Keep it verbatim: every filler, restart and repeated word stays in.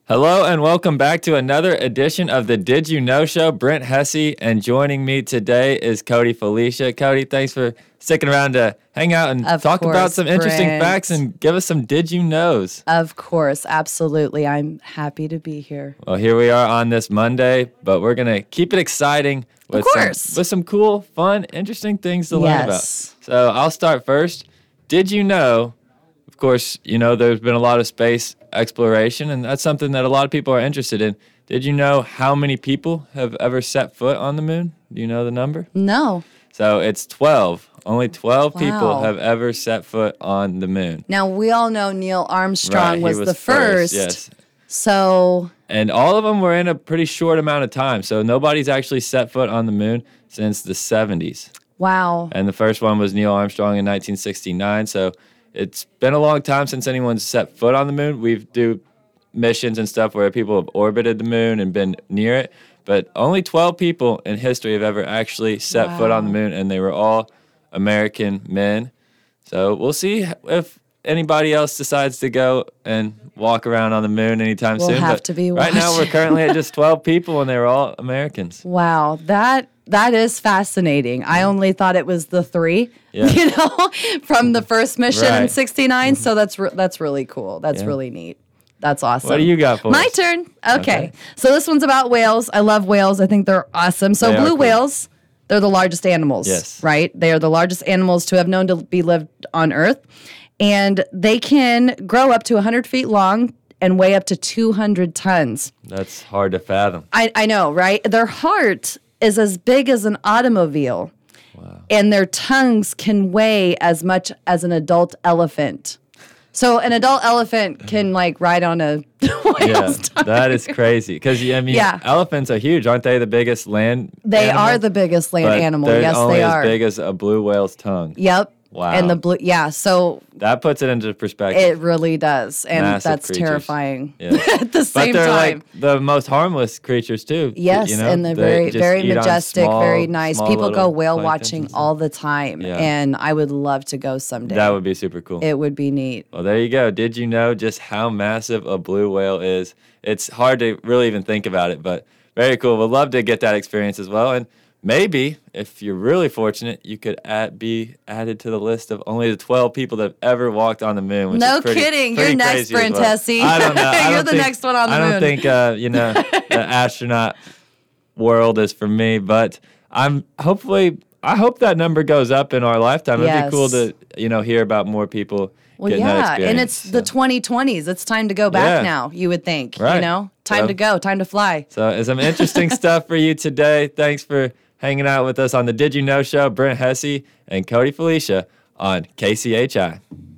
Hello and welcome back to another edition of the Did You Know Show. Brent Hesse, and joining me today is Cody Felicia. Cody, thanks for sticking around to hang out and of talk course, about some interesting Brent. facts and give us some Did You Knows. Of course, absolutely. I'm happy to be here. Well, here we are on this Monday, but we're going to keep it exciting with of course. some, with some cool, fun, interesting things to yes. learn about. So I'll start first. Did you know, of course, you know, there's been a lot of space exploration, and that's something that a lot of people are interested in. Did you know how many people have ever set foot on the moon? Do you know the number? No. So it's twelve. Only twelve wow. people have ever set foot on the moon. Now, we all know Neil Armstrong right, was, was the first. first. Yes. So. And all of them were in a pretty short amount of time. So nobody's actually set foot on the moon since the seventies. Wow. And the first one was Neil Armstrong in nineteen sixty-nine. So it's been a long time since anyone's set foot on the moon. We've do missions and stuff where people have orbited the moon and been near it, but only twelve people in history have ever actually set wow. foot on the moon, and they were all American men. So we'll see if anybody else decides to go and walk around on the moon anytime we'll soon. Have but to be right now we're currently at just twelve people, and they were all Americans. Wow, that that is fascinating. I only thought it was the three, yeah. you know, from the first mission right. in sixty-nine. So that's re- that's really cool. That's yeah. really neat. That's awesome. What do you got for My us? turn. Okay. Okay. So this one's about whales. I love whales. I think they're awesome. So They are blue cool. whales, they're the largest animals, Yes. right? They are the largest animals to have known to be lived on Earth. And they can grow up to one hundred feet long and weigh up to two hundred tons. That's hard to fathom. I, I know, right? Their heart is as big as an automobile. Wow. And their tongues can weigh as much as an adult elephant. So an adult elephant can like ride on a whale's Yeah, tongue. that is crazy. Because I mean, Yeah. elephants are huge, aren't they? The biggest land. They animal? are the biggest land But animal. they're Yes, only they as are. big as a blue whale's tongue. Yep. Wow. And the blue, yeah. So That puts it into perspective. it really does, and Massive that's creatures. terrifying Yeah. at the But same they're time. like the most harmless creatures too. Yes, you know? and they're They very, just very eat on majestic, small- very nice. small People go little whale planktons watching and stuff. all the time, Yeah. and I would love to go someday. That would be super cool. It would be neat. Well, there you go. Did you know just how massive a blue whale is? It's hard to really even think about it, but very cool. We'd love to get that experience as well. And maybe, if you're really fortunate, you could add, be added to the list of only the twelve people that have ever walked on the moon. Which No is pretty, kidding. pretty You're next, crazy as Brent well. Hesse. I don't know. I You're don't the think- next one on the I don't moon. think, uh, you know, the astronaut world is for me, but I'm hopefully, I hope that number goes up in our lifetime. It'd Yes. be cool to, you know, hear about more people Well, getting that yeah, experience. and it's the so. twenty twenties. It's time to go back Yeah. now, you would think. You Right. know? Time So- to go, time to fly. So it's some interesting stuff for you today. Thanks for hanging out with us on the Did You Know Show. Brent Hesse and Cody Felicia on K C H I.